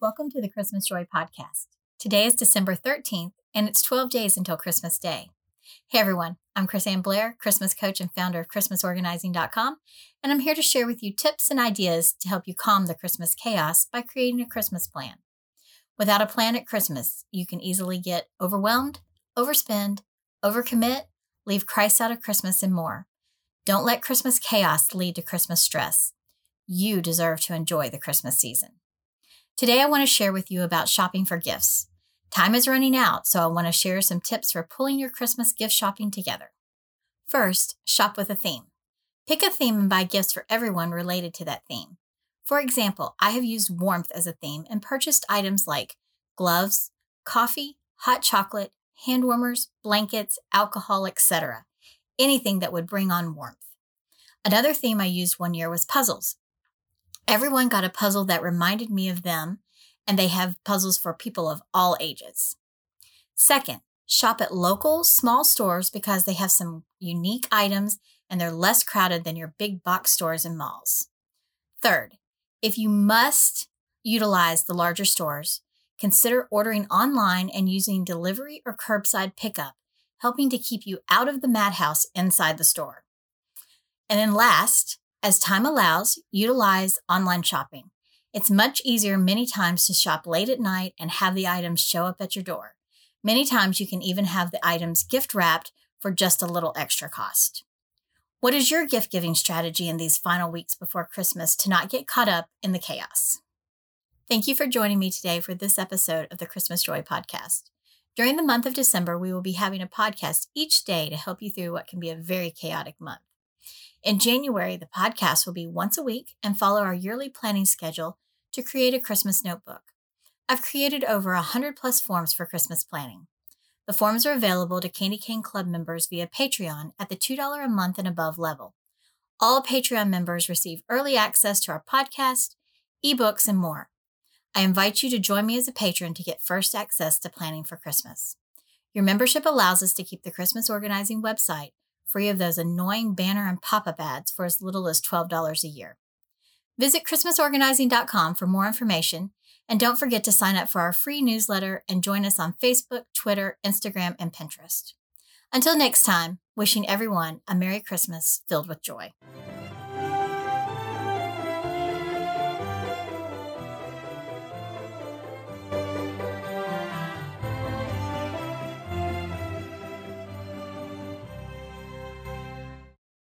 Welcome to the Christmas Joy Podcast. Today is December 13th, and it's 12 days until Christmas Day. Hey everyone, I'm Chrisanne Blair, Christmas coach and founder of ChristmasOrganizing.com, and I'm here to share with you tips and ideas to help you calm the Christmas chaos by creating a Christmas plan. Without a plan at Christmas, you can easily get overwhelmed, overspend, overcommit, leave Christ out of Christmas, and more. Don't let Christmas chaos lead to Christmas stress. You deserve to enjoy the Christmas season. Today, I want to share with you about shopping for gifts. Time is running out, so I want to share some tips for pulling your Christmas gift shopping together. First, shop with a theme. Pick a theme and buy gifts for everyone related to that theme. For example, I have used warmth as a theme and purchased items like gloves, coffee, hot chocolate, hand warmers, blankets, alcohol, etc. Anything that would bring on warmth. Another theme I used one year was puzzles. Everyone got a puzzle that reminded me of them, and they have puzzles for people of all ages. Second, shop at local, small stores because they have some unique items and they're less crowded than your big box stores and malls. Third, if you must utilize the larger stores, consider ordering online and using delivery or curbside pickup, helping to keep you out of the madhouse inside the store. And then last, as time allows, utilize online shopping. It's much easier many times to shop late at night and have the items show up at your door. Many times you can even have the items gift wrapped for just a little extra cost. What is your gift giving strategy in these final weeks before Christmas to not get caught up in the chaos? Thank you for joining me today for this episode of the Christmas Joy Podcast. During the month of December, we will be having a podcast each day to help you through what can be a very chaotic month. In January, the podcast will be once a week and follow our yearly planning schedule to create a Christmas notebook. I've created over 100 plus forms for Christmas planning. The forms are available to Candy Cane Club members via Patreon at the $2 a month and above level. All Patreon members receive early access to our podcast, ebooks, and more. I invite you to join me as a patron to get first access to planning for Christmas. Your membership allows us to keep the Christmas Organizing website free of those annoying banner and pop-up ads for as little as $12 a year. Visit ChristmasOrganizing.com for more information, and don't forget to sign up for our free newsletter and join us on Facebook, Twitter, Instagram, and Pinterest. Until next time, wishing everyone a Merry Christmas filled with joy.